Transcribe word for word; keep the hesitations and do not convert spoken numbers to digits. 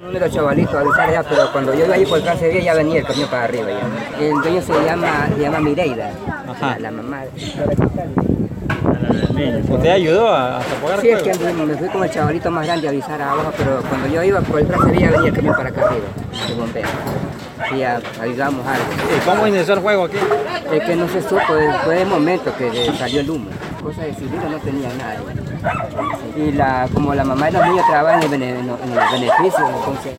Uno de los chavalitos a avisar ya, pero cuando yo iba ahí por el clase B ya venía el camión para arriba ya. El dueño se llama, se llama Mireida, la, la mamá. ¿Usted ayudó a, a apagar Sí, el es que fuego? me fui como el chavalito más grande a avisar abajo, pero cuando yo iba por el clase B ya venía el camión para acá arriba, de bomberos. Y ya ayudamos algo. ¿Y cómo inició el fuego aquí? Es que no se supo, fue el momento que salió el humo. Cosas de civil no tenía nada. Y la, como la mamá de los niños trabaja en el, bene, en el beneficio, entonces...